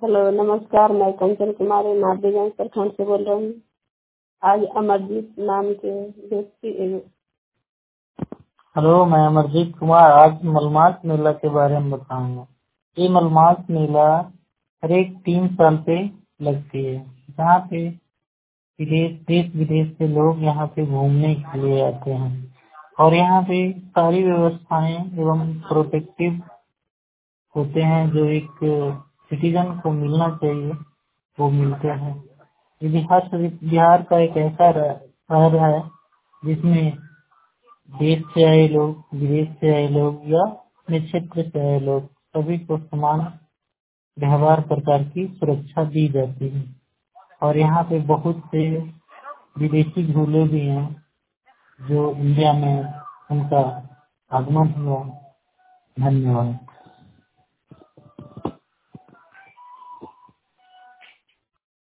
Hello नमस्कार, मैं कंचन कुमारी नाभीगंज प्रखंड से बोल रही हूँ। आज अमरजीत नाम के व्यक्ति हेलो, मैं अमरजीत कुमार आज मलमास मेला के बारे में बताऊंगा। ये मलमास मेला हर एक 3 साल पे लगती है, जहाँ पे देश विदेश से लोग यहाँ पे घूमने के लिए आते हैं और यहाँ पे सारी व्यवस्थाएं एवं प्रोटेक्टिव होते हैं जो एक सिटीजन को मिलना चाहिए, वो मिलते हैं। ये बिहार का एक ऐसा शहर है जिसमें देश से आए लोग, विदेश से आए लोग या अपने क्षेत्र से आए लोग सभी को समान व्यवहार प्रकार की सुरक्षा दी जाती है। और यहाँ पे बहुत से विदेशी झूले भी हैं जो इंडिया में उनका आगमन हुआ। धन्यवाद।